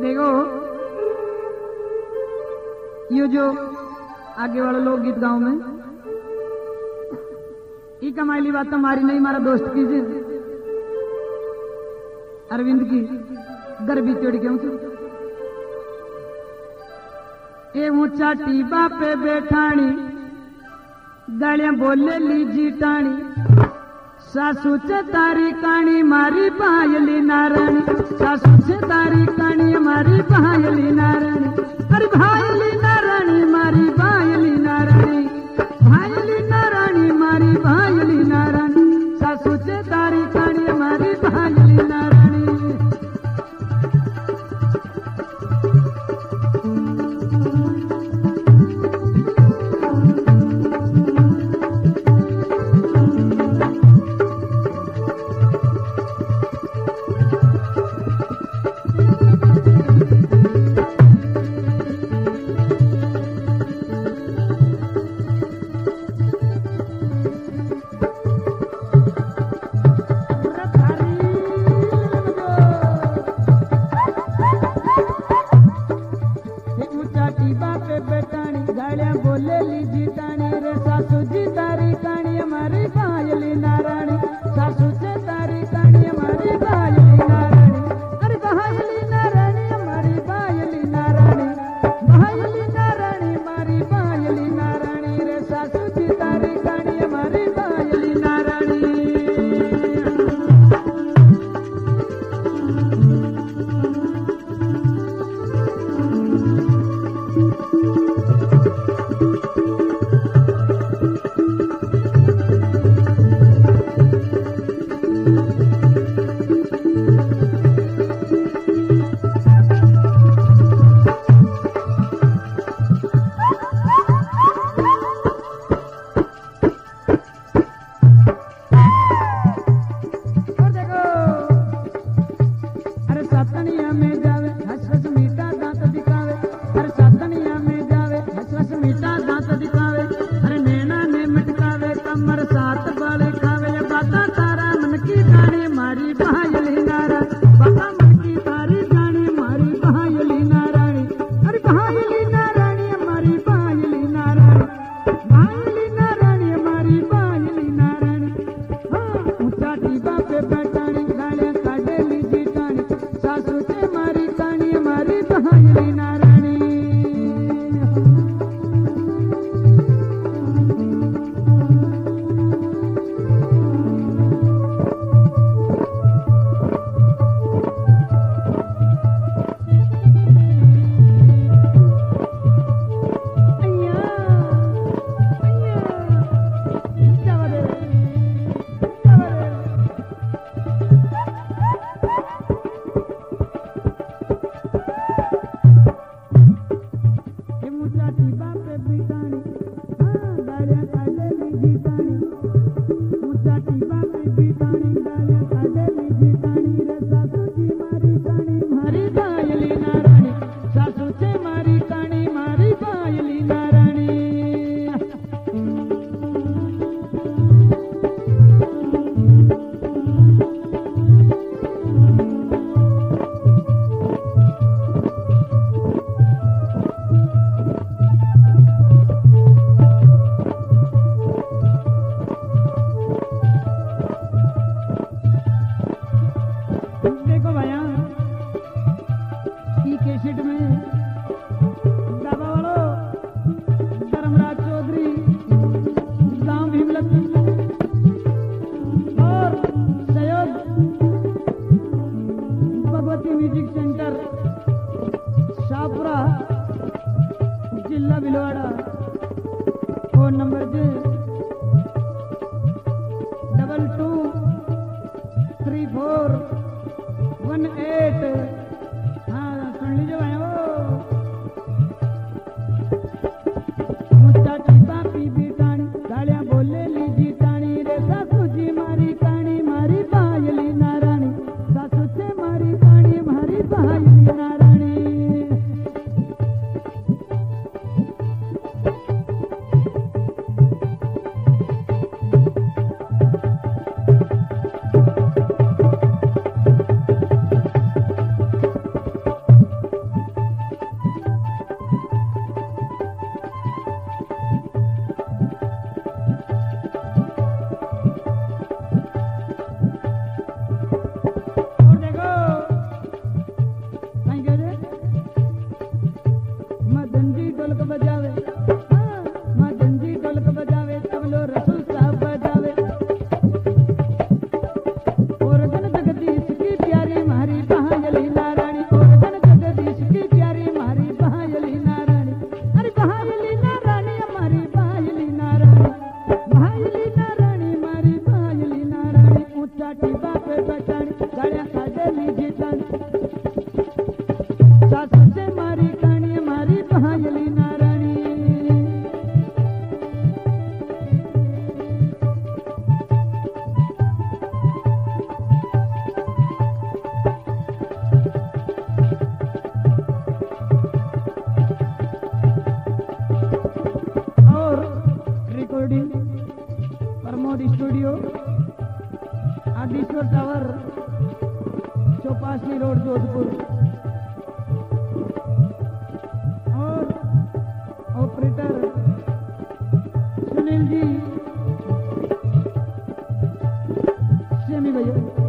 देखो ये जो आगे वाले लोग गीत गाँव में ये कमाईली बात तुम्हारी नहीं, हमारा दोस्त की जी अरविंद की घर भी चढ़ गया ए ऊंचा टीबा पे बैठानी गालियां बोले ली जीटानी सासू से तारी कानी मारी पायली नारायणी, सासू से तारी कानी मारी पायली नारायणी, अरे भायली नारायणी मारी पायली नारायणी, भायली नारायणी मारी पायली नारायणी, सासू से तारी कानी मारी पायली नारायणी। चाटी बापे बेटाणी गळ्या काढली जिताणी सासूचे मारी काणी मारी पायली नाराणी Pramod studio Adishwar tower Chopasni road Jodhpur और ऑपरेटर सुनील जी सेमी भैया